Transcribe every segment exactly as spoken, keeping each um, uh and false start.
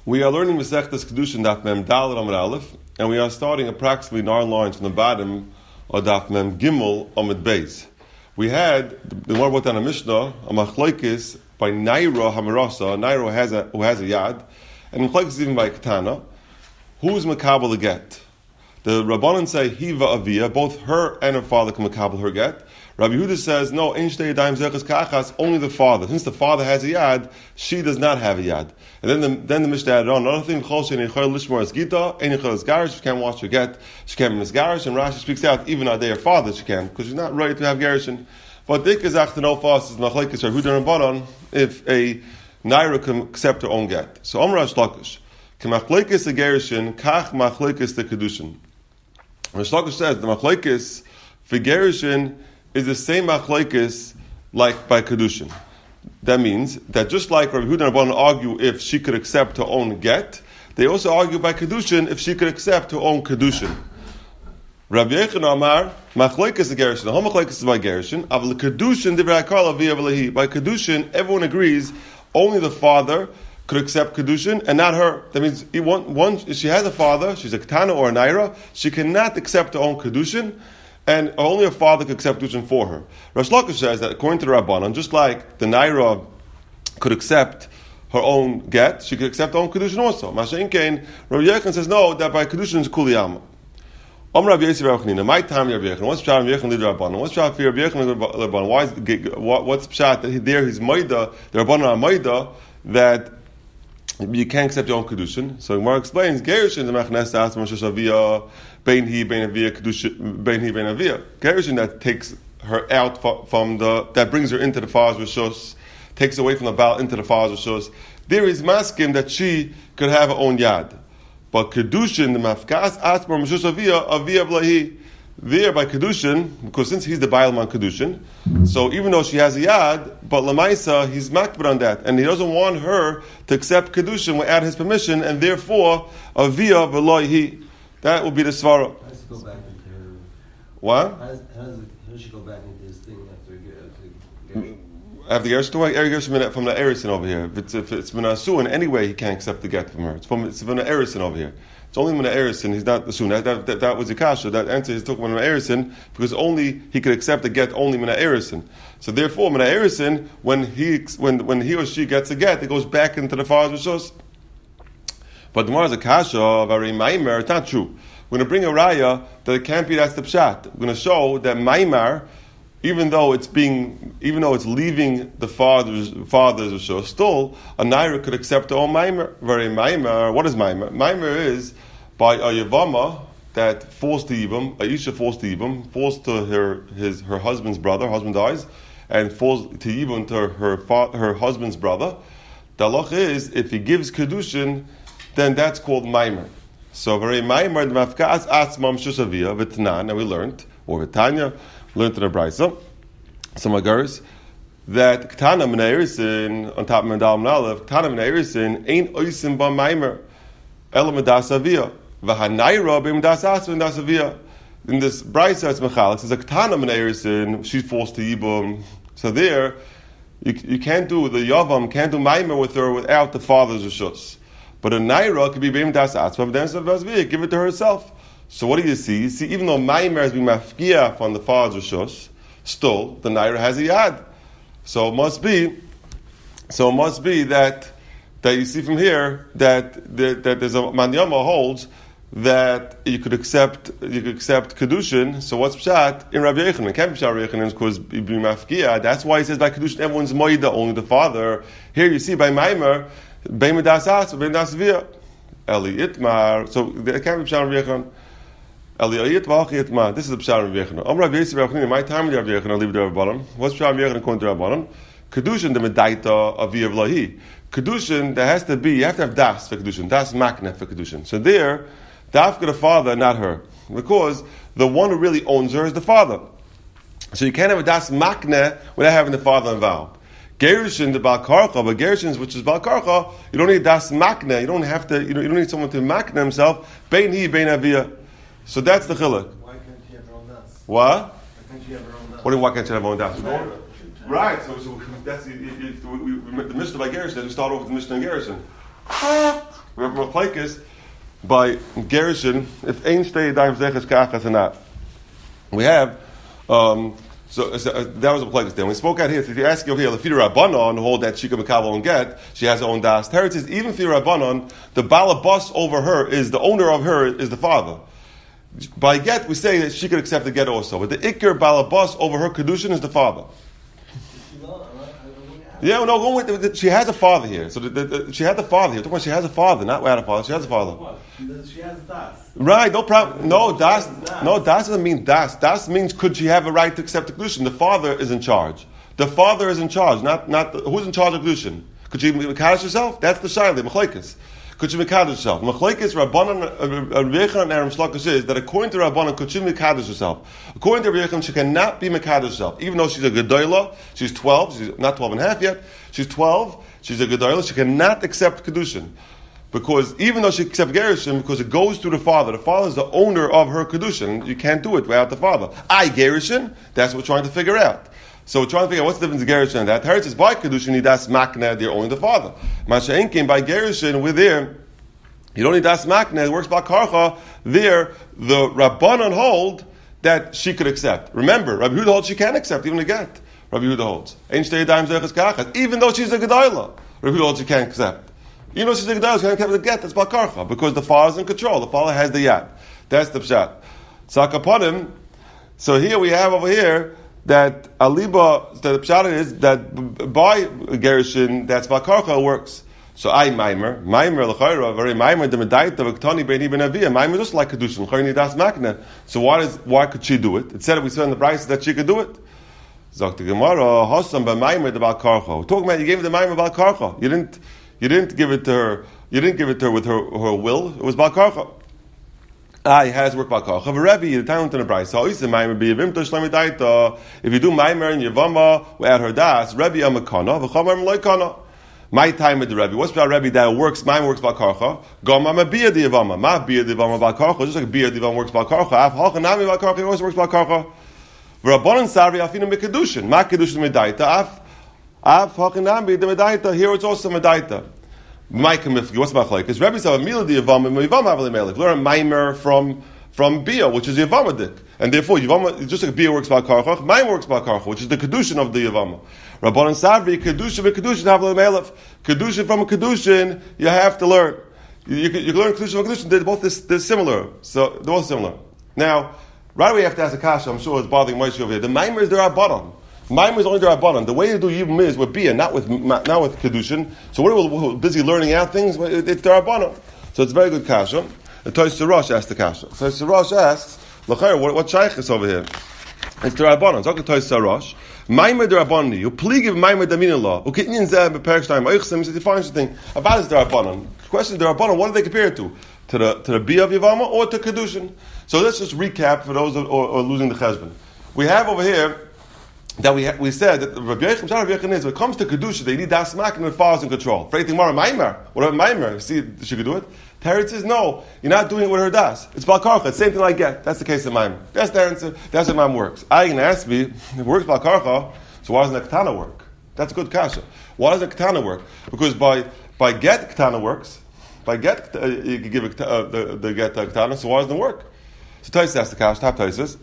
We are learning Masechtas Kedushin Daf Mem Daled Amud Aleph, and we are starting approximately nine lines from the bottom of Daf Mem Gimel Amud Beis. We had the one about on a Mishnah, a Machlokes by Naira Hamarasa, Naira who has a who has a yad, and Machlokes even by Ketana. Who's Makabel the get? The Rabbanan say Hiva Avia, both her and her father can Makabel her get. Rabbi Yehuda says, no, only the father. Since the father has a yad, she does not have a yad. And then the, then the Mishnah added on, another thing, she can't wash her get, she can't miss garish, and Rashi speaks out, even on her father she can, because she's not ready to have garishin. But dik is after no fast is machlekes Yehuda and Rabbanan if a naira can accept her own get. So Amar Shlakish, k'machlekes the garishin, kach machlekes the kedushin. Shlakish says the machlekes for garishin is the same machlekes like by kedushin. That means that just like Rabbi Yehuda and Rabbanan argue if she could accept her own get, they also argue by kedushin if she could accept her own kedushin. Rabbi Yechon Amar machlekes the gerushin. The whole machlekes is by gerushin. Aval kedushin divrei hakol avi avalehi. By kedushin, everyone agrees only the father could accept kedushin and not her. That means one, one, if she has a father, she's a ketana or a naira, she cannot accept her own kedushin, and only her father could accept kedushin for her. Rosh Lakish says that according to the Rabbanan, just like the naira could accept her own get, she could accept her own kedushin also. Mashen Kain, Rabbi Yechon says no, that by kedushin is kuliyama. Om Rabbi Yosef Rabbi Chanina, my time Rabbi Yechon. What's pshat Rabbi Yechon lead Rabbanan? What's pshat for Rabbi Yechon Rabbanan? Why is what's pshat that there he's maida, the Rabbanan are maida that you can't accept your own kedushin. So Gemara explains gerushin the machnes as Moshe Avia bein he bein avia kedushin bein he bein avia. Gerushin that takes her out from the that brings her into the father's rishos, takes away from the baal into the father's rishos. There is maskim that she could have her own yad, but kedushin the mafkas asmar Moshe Avia avia blahi. There by kedushin, because since he's the baalman kedushin, so even though she has a yad, but lamaisa he's makbid on that, and he doesn't want her to accept kedushin without his permission, and therefore avia v'lohi. That will be the svara. How does he go back into her? What? How does, how does, how does she go back into his thing after Gershon? After Gershon, don't worry, Gershon from the Erison over here. If it's if it's Menasu in any way, he can't accept the get from her. It's from it's from the Erison over here. It's only when the Erison, he's not the Sun. That, that, that, that was the Kasha. That answer is talking about Erison because only he could accept the get only Mina Erison. So therefore, Mina Erison, when he when when he or she gets a get, it goes back into the father's rishos. But the Gemara's a Kasha, very Maimar. It's not true. We're going to bring a raya that it can't be that's the pshat. We're going to show that Maimar, even though it's being, even though it's leaving the father's father's rishos, still a naira could accept her own Maimar. Very Maimar. What is Maimar? Maimar is by a Yavama that forced to Yibam, Aisha forced to Yibam, forced to her his her husband's brother, her husband dies, and forced to Yibam to her her, her husband's brother. The halach is if he gives kedushin, then that's called Maimar. So very Maimar the mafkas atzmam shusavia v'tanan. And we learned, or v'tanya learned in the brayso, some agaris that ketana min ha'erisin on top of Mendal Menalev, ketana min ha'erisin ain't oisim ba Maimar ela medas avia. In this brayso, it's mechalik. It's a ketana min ha'erisin. She's forced to yibum. So there, you, you can't do the yavam, can't do maimer with her without the father's rishus. But a naira could be beim das atzma, then give it to herself. So what do you see? You see, even though maimer has been mafkia from the father's rishus, still the naira has a yad. So it must be. So it must be that that you see from here that that, that there's a manyama holds that you could accept you could accept kedushin. So what's pshat in Rabbi Yechon? It can't be pshat Rabbi Yechon because be mafkia. That's why he says by kedushin everyone's moida, only the father. Here you see by maimer bein medas as bein das via Eli itmar. So it can't be pshat Rabbi Yechon. Eli itmar itmar. This is the pshat Rabbi Yechon. Om Rabbi Yosef Rabbi Chanina. My time with Rabbi Yechon. I leave it to Rabbi Balam. What's pshat Rabbi Yechon according to Rabbi Balam? Kedushin the medaita avia v'lahi. Kedushin there has to be. You have to have das for kedushin. Das makne for kedushin. So there. Dafka the father, not her. Because the one who really owns her is the father. So you can't have a das makne without having the father involved. Gerushin, the balkarcha, but Gerushin, which is balkarcha, you don't need das makne. You don't have to, you don't, you don't need someone to makne himself. Bein hi, bein avia. So that's the chiluk. Why can't she have her own das? What? Why can't she have her own das? What do you, why can't she have her own das? Right, so, so that's the, the, the, the Mishnah by Gerushin. We start off with the Mishnah and Gerushin. We have machlekes by gerushin if ein shtei yadayim zeches kachas or not. We have um, so, so uh, that was a machlekes there. When we spoke out here, so if you ask over here, Lefida Rabbanon hold that she can mekabel and get, she has her own das. Teretz is even for Rabbanon, the balabas over her is the owner of her is the father. By get, we say that she could accept the get also, but the ikir balabas over her kedushin is the father. Yeah, no, go with the, the, she has a father here. So the, the, the, she had the father here. Talking about she has a father, not without a father. She has a father. What? She has das. Right, no problem. No, das. No, das doesn't mean das. Das means could she have a right to accept the kedushin? The father is in charge. The father is in charge. Not, not the, who's in charge of kedushin? Could she mekadosh herself? That's the shaila, the machlekes. Could she mekadosh herself? Machlekes Rabbanan, Rabbi Yechon and Aram Shlakish is that according to Rabbanan, could she mekadosh herself? According to Rabbi Yechon, she cannot be mekadosh herself, even though she's a gedola. She's twelve. She's not twelve and a half yet. She's twelve. She's a gedola. She cannot accept kedushin. Because even though she accepts gerushin, because it goes through the father, the father is the owner of her kedushin. You can't do it without the father. I gerushin. That's what we're trying to figure out. So we're trying to figure out what's the difference in gerushin and that. Teretz is by kedushin, you das makna, they're only the father. Masha'in came by gerushin, we're there. You don't need das makna, it works by karcha. There, the Rabbanon hold that she could accept. Remember, Rabbi Yehuda holds she can accept, even a get. Rabbi Yehuda holds. Ein shtei yadayim zeches kachas. Even though she's a gedola, Rabbi Yehuda holds she can't accept. Even though she's a gedola, she can't accept the get, that's by karcha. Because the father's in control, the father has the yad. That's the pshat. Sakaponim, so here we have over here, that aliba, the pshat is that by gerushin, that's bakarcha works. So I maimer, maimer l'chayra, very maimer the medaita v'ktani beini ben aviyah. Maimer just like kedushin, l'chayra das makna. So why is why could she do it? It said we said in the Brisa that she could do it. Zok the Gemara, Hossam by maimer the bakarcha. We're talking about you gave the maimer bakarcha. You didn't you didn't give it to her. You didn't give it to her with her her will. It was bakarcha. Ah, he has work bakarcha. But Rebbe, the time to the Brisa. So he said maimer be avimta shlemidaita. If you do maimer and yavama without her das, Rebbe amakana v'chamar loikana. My time with the Rebbe. What's about Rebbe that works? Mine works by karcha. Gama ma bia di yavama. Ma bia di yavama by karcha. Just like bia di yavama works by karcha. Af halchanami by karcha. It also works by karcha. V'rabbanon sari afinu mekedushin. Ma kedushin medaita. Af af halchanami the medaita. Here it's also medaita. My kamifli. What's about like? Because Rebbe said mila di yavama. Yavama avli melech. Learn a maimer from from bia, which is yavama dik, and therefore yavama just like bia works by karcha. Mine works by karcha, which is the kedushin of the yavama. Rabbanan Savri, Kedushin and Kedushin have a melech. Kedushin from a Kedushin, you have to learn. You, you, you can learn Kedushin from Kedushin, they're both this, they're similar. So, they're both similar. Now, right away you have to ask a kasha, I'm sure it's bothering Moshe over here. The Maimer is the Rabbanan. Maimer is only the Rabbanan. The way to do Yibum is with Bia, not with, not with Kedushin. So what are we busy learning out things? It's the Rabbanan. So it's a very good kasha. And Toys Rosh asks the kasha. Toys Rosh asks, L'chayr, what, what shaykh is over here? It's the Rabbanan. It's okay, Toys Rosh. Maimer the Rabbanan, you please give Maimer the Mina law. Okay, in Zeb, Perikstein, Eichsim, he defines the thing. About is the Rabbanan. The question is the Rabbanan, what do they compare it to? To the to the Bia of Yavama or to Kedushin? So let's just recap for those who are losing the cheshbon. We have over here that we ha- we said that Rabbi Yechim, Rabbi Yechim is when it comes to Kedushin, they need das mak and the father's in control. For anything more, Maimer, what about Maimer? See, she could do it. Teretz says, no, you're not doing it with her das. It's Balkarcha. It's the same thing like get. That's the case of Maimer. That's the answer. That's how Maimer works. I can ask me, if it works Balkarcha, so why doesn't the katana work? That's a good kasha. Why does the katana work? Because by by get katana works. By get uh, you can give a, uh, the, the get uh, katana. So why doesn't it work? So Tais asks the kasha. Top Tais.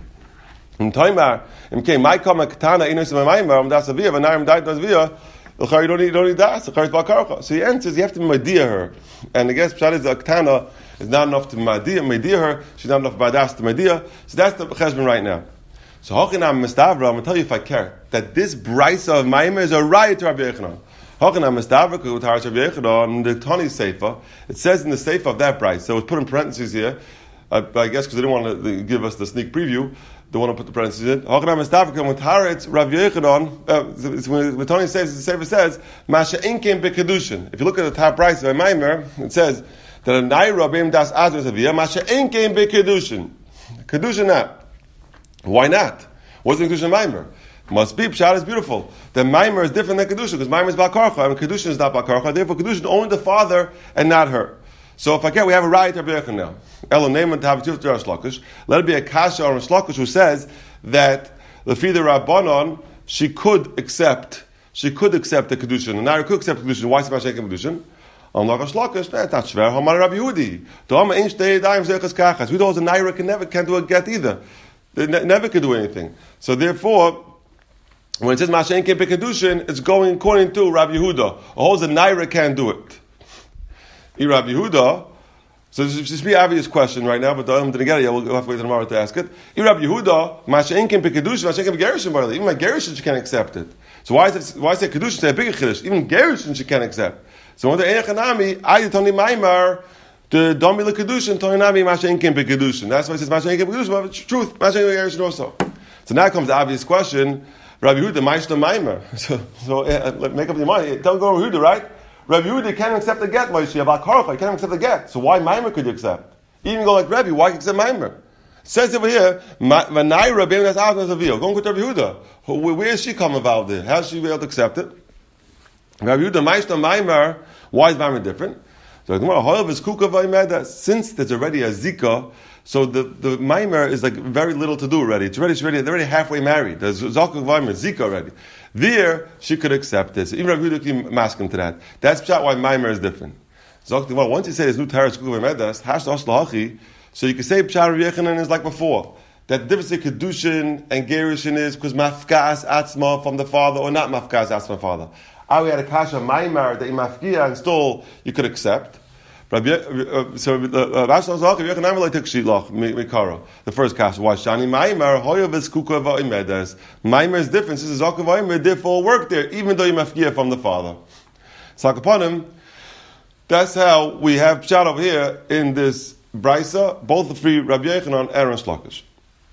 In Taimar, in came my kama katana inus my maimar das avia v'narim dait das avia. You don't need, you don't need das. So he answers, you have to media her. And I guess Pshat is the katana is not enough to media, media her. She's not enough by das to media. So that's the cheshbon right now. So Hochinam Mistavra, I'm going to tell you if I care, that this Brisa of Maimer is a riot to Rabbi Yechanan. Hochinam Mistavra, with Rabbi Yechanan, the Tani Seifa, it says in the Seifa of that Brisa, so it's put in parentheses here, uh, I guess because they didn't want to give us the sneak preview, they want to put the parentheses in. Hochinam Mistavra, with Haretz, Rabbi Yechanan, uh, when Tani says, the Seifa says, Masha Inkim Bekedushin. If you look at the top Brisa of Maimer, it says, that a Naira Bim Das Azra Savia, Masha Inkim Bekedushin. Kedushin not. Why not? What's the Kedushin Maimer? Must be, Pshat is beautiful. The Maimer is different than Kedushin, because Maimer is Bakarcha, and Kedushin is not Bakarcha, therefore Kedushin only the father and not her. So if I can, we have a right to Rabbi Yechon now. Elo Neiman to have a Rav Shlokish. Let it be a Kasha or a Shlokish who says that the Fida Rabbanon, she could accept, she could accept the Kedushin, and now she could accept the Kedushin. Why is it Kedushin? On Lachas Lakish, that's not Shver. Hamar Rabbi Yehudi. Dom Ein Shtei Yadayim Zechas Kachas. Who knows a Naira can never can do a get either. They ne- never can do anything. So therefore, when it says Mashen Kein Bekadushin, it's going according to Rabbi Yehuda. Who holds a Naira can't do it. E Rabbi Yehuda. So this is just be an obvious question right now, but I'm going to get it. We'll have to wait until tomorrow to ask it. E Rabbi Yehuda, Mashen Kein Bekadushin, Mashen Kein Begerushin, barely. Even my Gerushin she can't accept it. So why is it? Why is it Kedushin? Say a bigger Chiddush. Even Gerushin she can't accept. So when the Eichanami, I Tony Maimar, the Domila Kedushin, Tony Nami Mashen Kein Bekadushin. That's why it says Mashen Kein Bekadushin. But it's truth, Mashen Kein Begerushin also. So now comes the obvious question. Rabbi Yehuda, Meister Maimar. So, so uh, make up your mind. Don't go Rabbi Yehuda, right? Rabbi Yehuda can't accept the get, Moshe. About Karcha, he can't accept the get. So why Maimar could you accept? Even go like Rabbi, why accept Maimar? It says over here, Vanaira being that's out of the veil. Going with Rabbi Yehuda. Where is she come about there? How should she be able to accept it? Rabbi Yehuda, Meister Maimar. Why is Maimar different? So since there's already a Zika, so the, the Maimar is like very little to do already. It's already, it's already they're already halfway married. There's Zakuk Maimar, Zika already. There, she could accept this. Even Rabbi Yehuda can mask him to that. That's why Maimar is different. Well, once you say there's new Teres Kukah Medas, Hash Oslahachi, so you can say Pshar Rabbi Yechanan is like before. That the difference in Kedushin and Gerushin is because Mafkas Atzma from the father or not Mafkas Atzma from the father. Ah, we had a Kasha Maimar that in Mafkia and still you could accept. Rabbi, uh, so Hash Oslahachi, Yechanan will take Shilach, Mikara. The first Kasha. Why? Shani Maimar, Hoyav is Kukah Medas. Maimar's difference is Zakuk Maimar, therefore work there, even though you Mafkia from the father. Sakapanim. That's how we have Pshat over here in this Brisa, both the three Rabbi Yechanan and Aaron Lakish.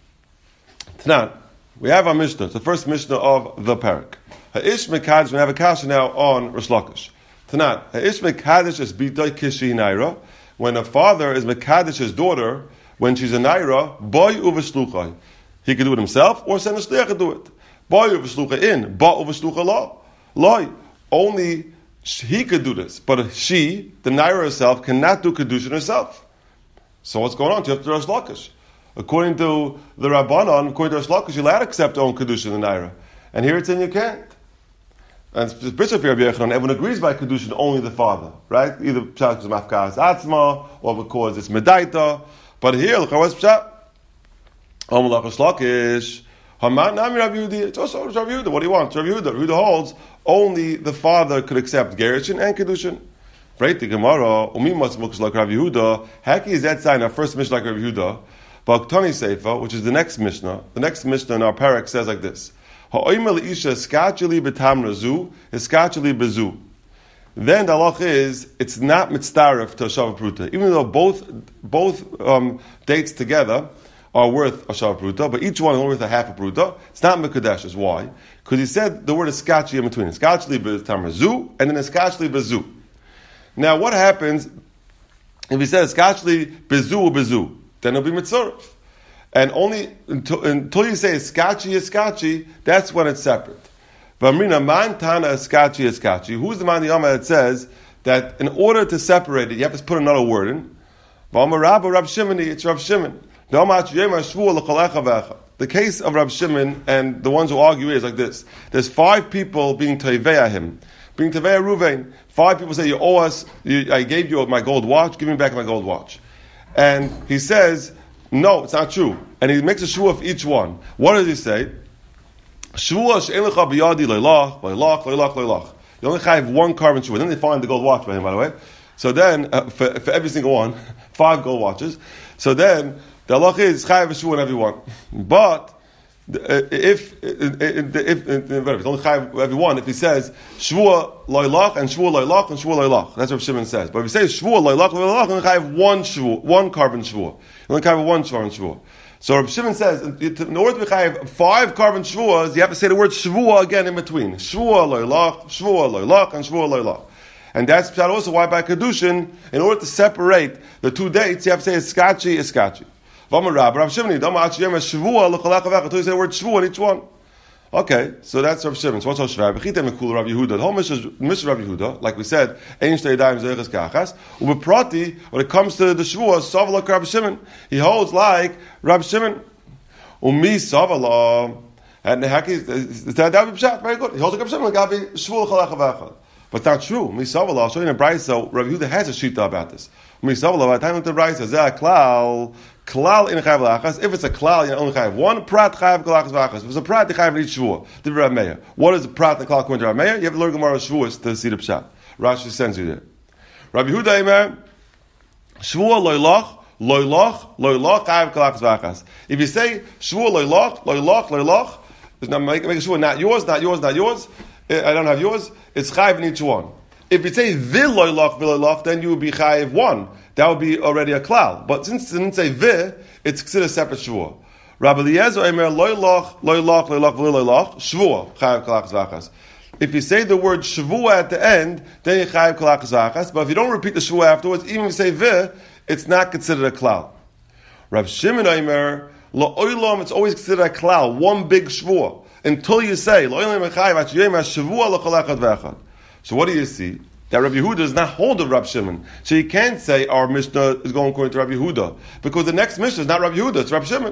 Tanan, we have our Mishnah, it's the first Mishnah of the Parak. Ha'ish Mekadesh, we have a Kasha now on Rish Lakish. Tanan, Ha'ish Mekadesh is B'day Kishi Naira, when a father is Mekadesh's daughter, when she's a Naira, Boy Uveshluchai. He could do it himself, or send a Shliach to do it. Boy Uveshluchai in, Ba Uveshluchai lo. Loi. Only he could do this, but she, the Naira herself, cannot do Kedushin herself. So what's going on? You have to Rish Lakish. According to the Rabbanon, according to Rish Lakish, you're allowed to accept own Kedushin the Naira. And here it's in you can't. And it's Bishop Rabbi Yechanan, everyone agrees by Kedushin only the father, right? Either Pshat is Mafkas Atzma, or because it's Medaita. But here, look, what's Pshat? Om Rish Lakish. Haman Nami Rabbi Yehuda. It's also Rabbi Yehuda. What do you want? Rabbi Yehuda. Rabbi Yehuda holds only the father could accept Gerushin and Kedushin. Right? The Gemara, Umimas looks like Rabbi Yehuda. Haki is that sign, our first Mishnah like Rabbi Yehuda. But Tani Seifa, which is the next Mishnah, the next Mishnah in our parak says like this. Ha'oimel isha skacheli b'tamra zu, skacheli b'zu. Then the halach is, it's not mitzdaref to Shava Pruta. Even though both, both um, dates together are worth a Shava Pruta, but each one is only worth a half a Pruta. It's not Mekadesh. Why? Because he said the word is skachi in between. Skachli b'tamra zu, and then skachli b'zu. Now, what happens if he says skachli b'zu b'zu? Then it'll be mitzoref. And only until, until you say skachi is skachi, that's when it's separate. V'amrina man tana skachi is skachi. Who's the man the Yama that says that in order to separate it, you have to put another word in? V'amar Rabba Rav Shimoni, it's Rav Shimon. The case of Rav Shimon and the ones who argue is like this. There's five people being teveya him. Being teveya Ruvain. Five people say, you owe us, you, I gave you my gold watch, give me back my gold watch. And he says, no, it's not true. And he makes a shua for each one. What does he say? Shua she'en lecha biyadi leilach, leilach, leilach, leilach. You only have one carbon shua. Then they find the gold watch by him, by the way. So then, uh, for, for every single one, five gold watches. So then, the halach is chayav shua on everyone. But if if, if, if, if it's only chayav everyone, if he says shua loylach and shua loylach and shua loylach, that's what Shimon says. But if he says shua loylach loylach, then chayav one shua, one carbon shua. You only chayav one carbon shua. So Rabbi Shimon says, in order to be chayav five carbon shuas, you have to say the word shua again in between. Shua loylach, shua loylach, and shua loylach. And that's also why by Kedushin, in order to separate the two dates, you have to say iskachi, iskachi. V'amar Rabbi, Rav Shimon, don't match yem shvua l'chalach avach until you say the word shvua in each one. Okay, so that's Rav Shimon. So what's Rav Shimon? B'chitem ekul Rav Yehuda. The whole Mishnah Rav Yehuda, like we said, ein shtei yadayim zeiches kachas. Ubeprati, when it comes to the shvua, savala Rav Shimon. He holds like Rav Shimon. Umi savala, and the haki is that that be pshat very good. He holds like Rav Shimon gabi shvua l'chalach avach. But it's not true. Misavala, I'll show you in a Brisa, Rabbi Yehuda has a shita about this. Misavala, by the time of the Brisa, Zeh klal, klal in chayav lachas. If it's a klal, you only chayav one prat chayav klachas v'achas. If it's a prat, you chayav in each shvua. The Rav Meir. What is a prat and klal according to Rav Meir? You have to learn Gemara shvuas to see the pshat. Rashi sends you there. Rabbi Yehuda Eimer, shvua loylach, loylach, loylach chayav klachas v'achas. If you say shvua loylach, loylach, loylach, now make, make sure not yours, not yours, not yours. I don't have yours. It's chayiv in each one. If you say v'loylach, v'loylach, then you would be chayiv one. That would be already a klal. But since it didn't say vi, it's considered a separate shvua. Rabbi Eliezer Eimer loylach, loylach, loylach, v'loylach, shvua chayiv klachas v'achas. If you say the word shvua at the end, then you chayiv klachas v'achas. But if you don't repeat the shvua afterwards, even if you say vi, it's not considered a klal. Rabbi Shimon Eimer lo'olam, it's always considered a klal, one big shvua. Until you say, so what do you see? That Rabbi Yehuda does not hold of Rabbi Shimon. So you can't say our Mishnah is going according to Rabbi Yehuda. Because the next Mishnah is not Rabbi Yehuda, it's Rabbi Shimon.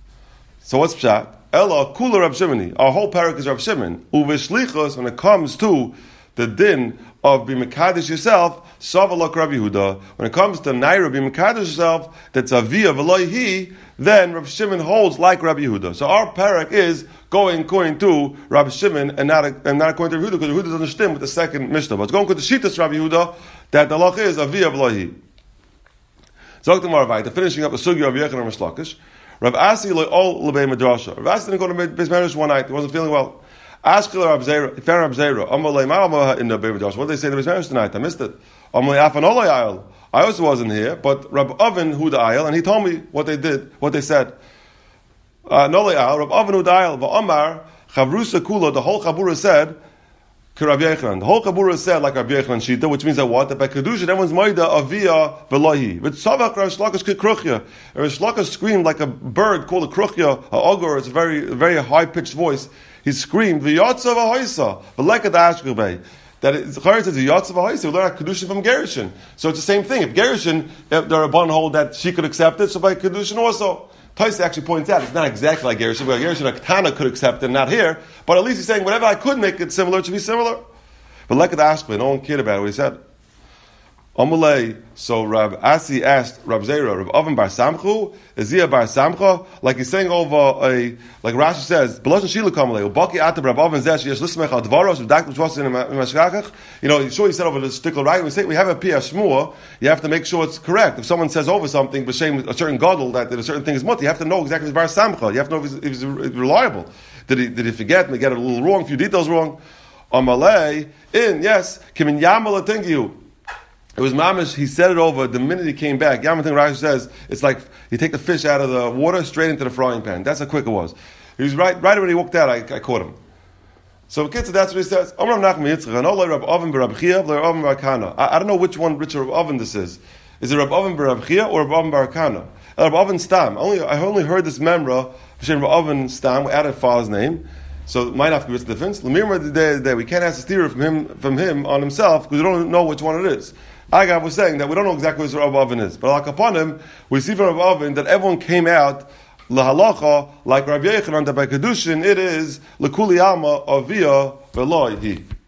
So what's pshat? Ella kula Rabbi Shimoni. Our whole parak is Rabbi Shimon. Uveshlichos, when it comes to the din of being Mekadosh yourself, Savalak Rabbi Yehuda. When it comes to Naira being Mekadosh yourself, that's Aviyah V'loihi, then Rabbi Shimon holds like Rabbi Yehuda. So our parak is going according to Rabbi Shimon and not, and not according to Rabbi Yehuda, because Rabbi Yehuda doesn't stem with the second Mishnah. But it's going according to Shittas Rabbi Yehuda, that the halach is Aviyah V'loihi. Zog the Maravai, finishing up the Sugya of Yechon and Mishlakish. Rav Asi all lebei madrasha. Rav Asi didn't go to Beis Medrash one night. He wasn't feeling well. Ask Rav Zera, if Rav Zera, Amalei Ma'amah in the Beis Medrash. What did they say in the Beis Medrash tonight? I missed it. Amalei Afan Olei Ayel. I also wasn't here, but Rav Oven hu the Ayel, and he told me what they did, what they said. Nolei Ayel, Rav Oven hu the Ayel, va'Amar Chavrusa Kula. The whole Chabura said. Rabbi Yechanan. The whole Kabura said like Rabbi Yechanan Shita, which means that what? That by Kedusha, everyone's Maida Aviyah V'lohi. But Savach Rav Shlakas Kruchya. Rav Shlakas screamed like a bird called a Kruchya, a Ogur. It's a very, very high-pitched voice. He screamed, V'yotza V'hoisa, V'leka Da'ashkubay. That it's Charetz says V'yotza V'hoisa, we learn Kedusha from Gerushin. So it's the same thing. If Gerushin, if there are one hold that she could accept it, so by Kedushin also. Taisa actually points out it's not exactly like Gerushin, but Gerushin a Ketana could accept it, not here. But at least he's saying whatever I could make it similar, it should be similar. But like the Ashkelon, no one cared about it. What he said, Amalei. So Rab Asi asked Rab Zera, Rab Oven Bar Samchu, Ezia Bar Samcha, like he's saying over a, like Rashi says, Beloshin Shila Kamalei, Ubaki Atab Rab Oven Zesh Yesh Lismech Al Dvaros, V'Dak L'Shvosin in Mashkachach. You know, sure he said over the stickler right. We say we have a Piyah Shmua. You have to make sure it's correct. If someone says over something, b'shem a certain gadol that, that a certain thing is mutter, you have to know exactly if it's Bar Samcha. You have to know if it's, if it's reliable. Did he did he forget? Did he get it a little wrong? A few details wrong. Amalei in yes, Kimin Yamal Atingiu. It was mamish. He said it over the minute he came back. Yamatin Rashi says it's like you take the fish out of the water straight into the frying pan. That's how quick it was. He was right right when he walked out. I, I caught him. So kids, that's what he says. I, I don't know which one Richard Rab Oven this is. Is it Rab Oven Rab Chia or Rab Oven Bar Kana? Rab Oven Stam. Only I only heard this memra Rab Oven Stam. We added father's name. So it might have to be a difference. Lemir the day day we can't ask a theory from him from him on himself because we don't know which one it is. Agav was saying that we don't know exactly what Rav Oven is, but like upon him, we see from Rav Oven that everyone came out lahalacha like Rabbi Yechanan that by kedushin it is lekuli alma aviyah veloy he.